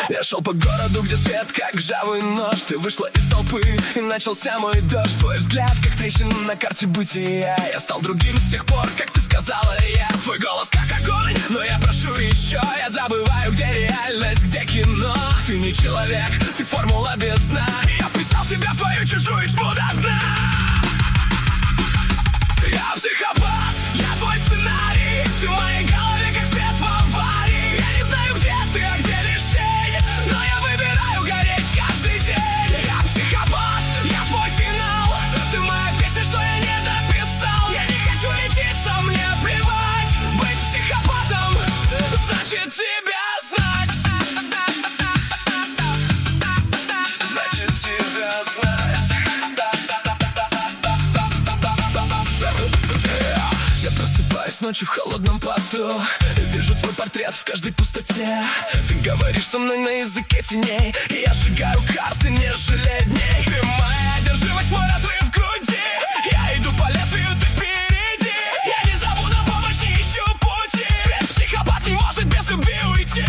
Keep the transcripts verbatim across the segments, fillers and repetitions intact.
Я шел по городу, где свет как ржавый нож. Ты вышла из толпы, и начался мой дождь. Твой взгляд, как трещина на карте бытия. Я стал другим с тех пор, как ты сказала я. Твой голос как огонь, но я прошу еще. Я забываю, где реальность, где кино. Ты не человек, ты формула без дна. Я вписал себя в твою чужую тьму до дна. Я психопат, я твой сценарий. Ты в моей голове, как свет в аварии. Я не знаю, где ты, а где лишь тень, но я выбираю гореть каждый день. Я психопат, я твой финал. Ты моя песня, что я не дописал. Я не хочу лечиться, мне плевать. Быть психопатом значит тебя знать. Значит тебя знать. Я просыпаюсь ночью в холодном поту. Вижу твой портрет в каждой пустоте. Ты говоришь со мной на языке теней, и я сжигаю карты, не жалея дней. Ты моя одержимость, мой разрыв в груди. Я иду по лезвию, ты впереди. Я не зову на помощь, не ищу пути. Ведь психопат не может без любви уйти.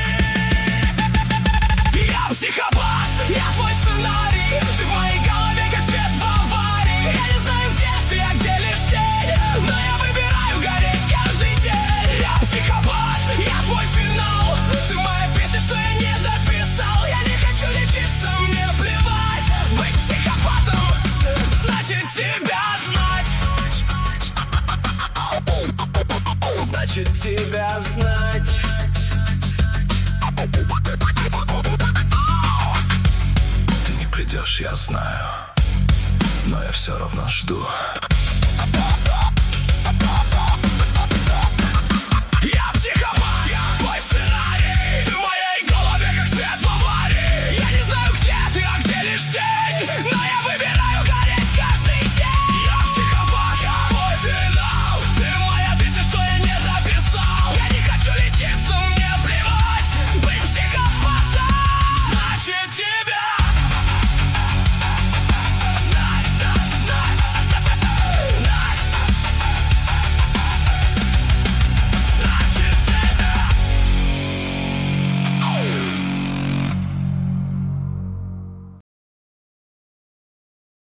Я психопат, я твой сценарий. Ты в моей голове, как свет в аварии. Я не знаю, где ты, а где лишь тень, но я выбираю гореть каждый день. Я психопат, я твой финал. Ты моя песня, что я не дописал. Я не хочу лечиться, мне плевать. Быть психопатом значит тебя знать. Значит тебя знать. Ты не придешь, я знаю, но я все равно жду.